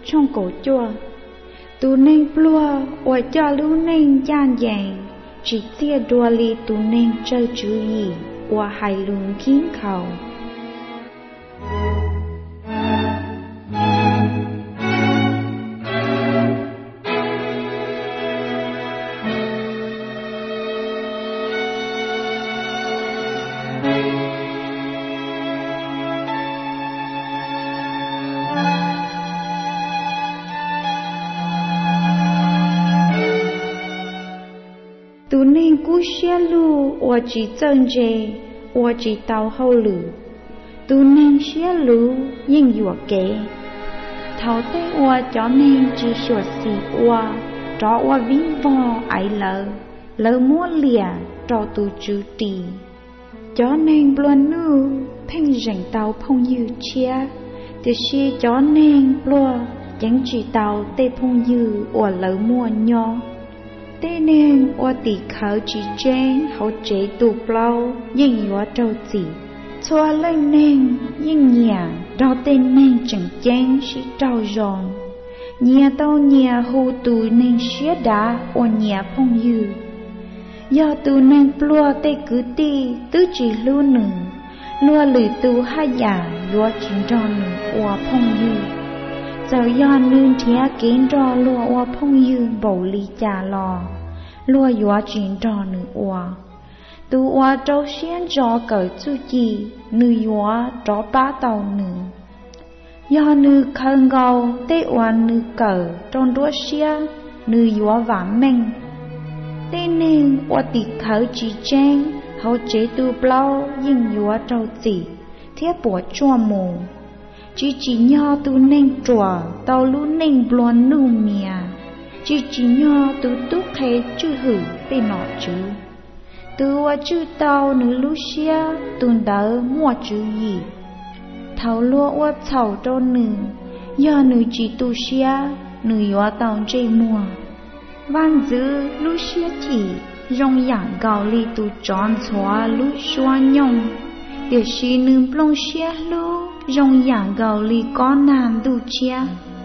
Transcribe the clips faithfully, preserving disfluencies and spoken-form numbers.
trong cổ chua tu nên plua ở cho lũ nên gian dày chỉ tia đua li tu nên chơi chú ý ở hai lùng kín khẩu tu nên cú xe lu or chỉ chân dê or chỉ tàu hậu lử tu nên xe lu nhưng dùa kế thảo tê or cho nên chỉ sửa xì or cho or vinh vò ấy lỡ lỡ mua lìa cho tu chữ trì cho nên luôn nu phênh rảnh tàu phong như chia để xe cho nên luôn chẳng chỉ tàu tê phong như or lỡ mua nho thế nên ở tỷ khảo chỉ chén hậu chế tụ bao nhưng yếu trâu chỉ xóa lên nên nhưng nhà đào tên nên chẳng chén sĩ trâu giòn nhà tao nhà hù tù nên xía đá ở nhà phong dư do tù nên plua tê cứ ti tứ chỉ lưu nữ lua lử tù hai giả lúa chín trò nữ ở phong dư giờ do nương thía kiến trò lúa ở phong dư bầu ly trà lò lúa yếu chín trò nữ ở tu ở trâu xiên trò cởi chu chi nữ yếu trò ba tàu nữ do nữ khăn gầu tê ở nữ cởi trong đua xiên nữ yếu vàng mình tê nên ở tì khởi chỉ chen hậu chế tu bao nhưng yếu trâu chỉ thiết bỏ chua mù chỉ chỉ nho tu nên trò tàu lú nên blon nu mía chỉ chỉ nho tu túc hay chữ hử tê nọ chữ tu ở chữ tàu nữ lú xia tuần đỡ mua chữ gì thầu lúa ở thầu cho nữ do nữ chỉ tu xia nữ yếu tàu chơi mua văn dữ lú xia chỉ rong dạng gạo li tu tròn xóa lú xóa nhông để xí nữ blong xia lú rong dạng gạo li có nam du chia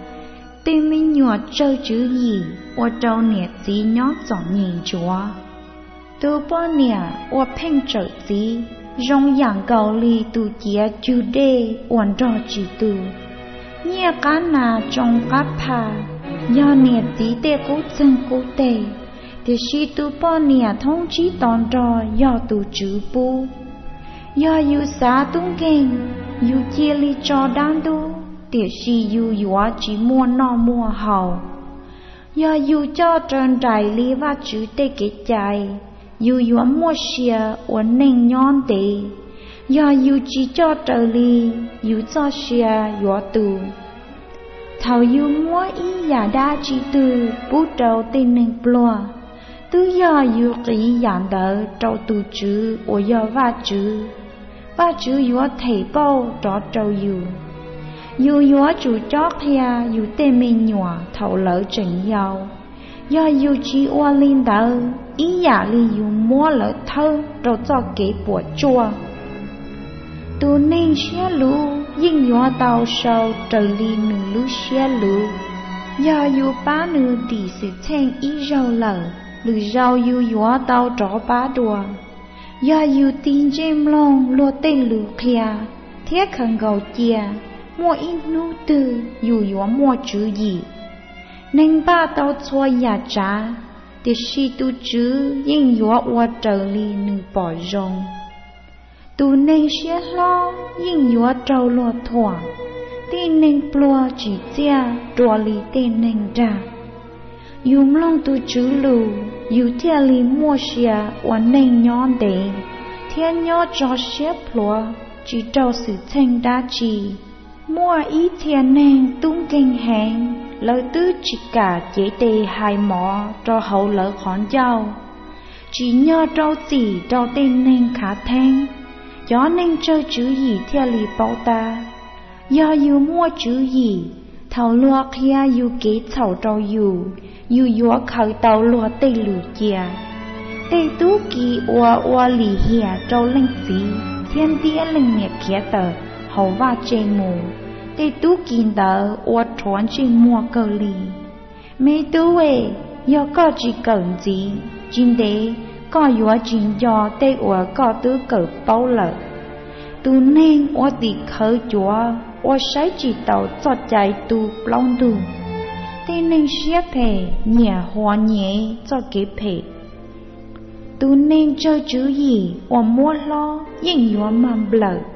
tên mình nhỏ chơi chữ gì ở đâu nè gì nhót giỏ nhìn chúa từ bao nè ở phèn trở gì rong dạng gạo li tu chia chữ đê uốn trò chữ từ nhẹ cá nà trong cá pa do nè gì tê cố chân cố tê để xí tu bao nè thông chí tòn trò do tu chữ bu do yêu xã tung kinh yêu chia li cho đan đu để si yêu yếu chỉ mua no mua hậu do yêu cho trơn trải li và chữ tê kết chạy yêu yếu mua xia uốn nền nhon tê do yêu chỉ cho trời li yêu cho xia yếu tu thầu yêu mua ý giả đa chỉ từ bút đầu tên nền plua tư do yêu kỹ dạng đỡ trâu tu chữ ở do va chữ ba chữ yếu thầy bao trọ trâu yếu yếu yếu chủ chót thea yếu tê mình nhỏ thầu lỡ trình giàu do yếu chỉ oa linh đỡ ý giả li yếu mua lỡ thơ trâu cho kế bùa chua tu nên xé lũ nhưng yếu tàu sâu trời li nữ lũ xé lũ do yếu bá nữ tỷ sự thanh ý rau lỡ lử rau yếu yếu tàu trọ bá đùa do yêu tin jem long lo tên lù kia thiết khẩn gầu chia mua ít nụ từ dù yếu mua chữ gì nên ba tao xua nhà trả để si tu chữ nhưng yếu qua trở li nữ bỏ rong tu nên xé lo nhưng yếu trâu lo thoảng tên nên plua chỉ chia đùa li tên nên ra dùng long tu chữ lù dù theo li mua xia uốn nên nhon để theo nhon cho xếp lúa chỉ trâu sự thanh đa chỉ mua ý theo nên tung kinh hẹn lời tứ chỉ cả chế tề hai mỏ cho hậu lỡ khón dao chỉ nhо trâu chỉ trâu tên nên khá thanh gió nên chơi chữ gì theo li bao ta do dù mua chữ gì thầu lúa kia dù kế thầu trâu dù yêu yếu khởi tàu lúa tê lù chia tê tú kỳ oa oa lì hìa trâu linh xí thiên tía linh nhẹ kia tờ hầu va chê mù tê tú kín tờ ô thoáng trên mua cờ lì mấy tú ê do có chỉ cần gì chính đế có yếu chính do tê ô có tứ cờ bao lợ tu nên ô tì khởi chúa ô sái chỉ tàu cho chạy tu long tu tê nên xếp phê nhà hoa nhẹ cho kế phê tu nên cho chữ gì ô mua lo nhưng yếu mầm lợ